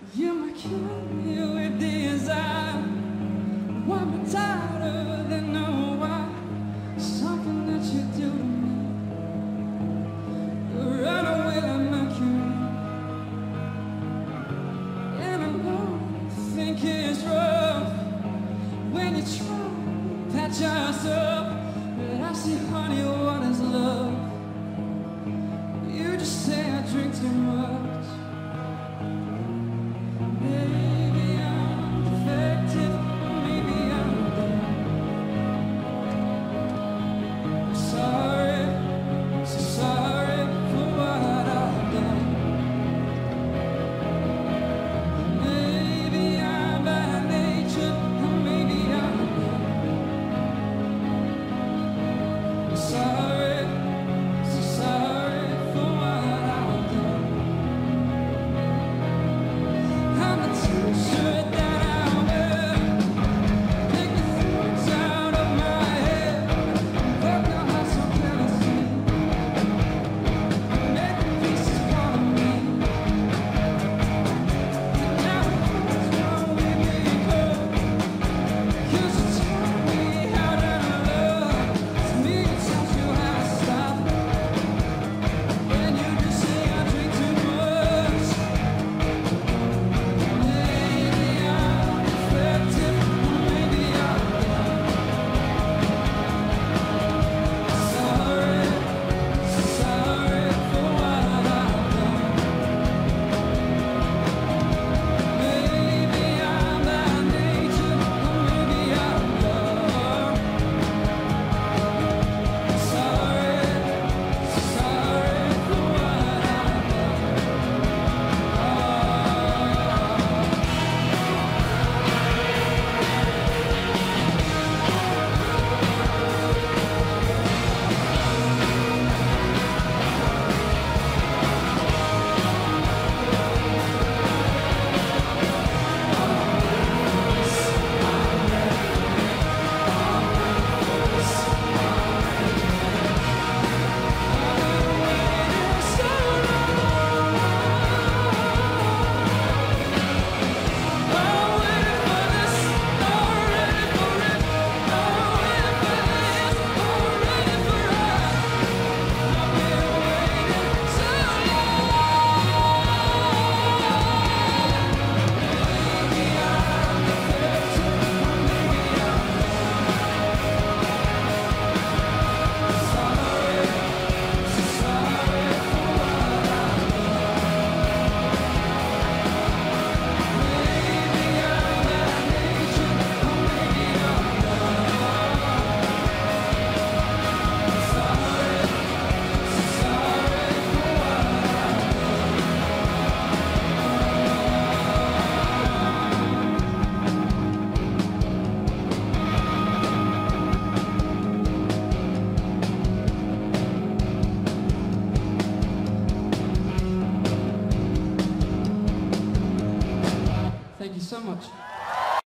You might kill me with desire. Want me tighter than no why. Something that you do to me. You run away like Mercury. And I don't think it's rough when you try to patch us up. But I see, honey, what is love? You just say I drink too much. Maybe I'm defective, maybe I'm dumb. I'm sorry, so sorry for what I've done. Maybe I'm bad nature, or maybe I'm dumb. I'm sorry, so sorry for what I've done. I'm a t-shirt that I wear. Take the thoughts out of my head. Fuck the hustle, can I see? Make the pieces part of me. And now what's wrong with me, girl? 'Cause you taught me how to love. To me it tells you how to stop. When you just say I drink too much. Maybe I'm defective, maybe I'm dumb. Sorry, so sorry for what I've done. Maybe I'm bad nature, or maybe I'm dumb. Sorry, so sorry for what I've done. Thank you so much.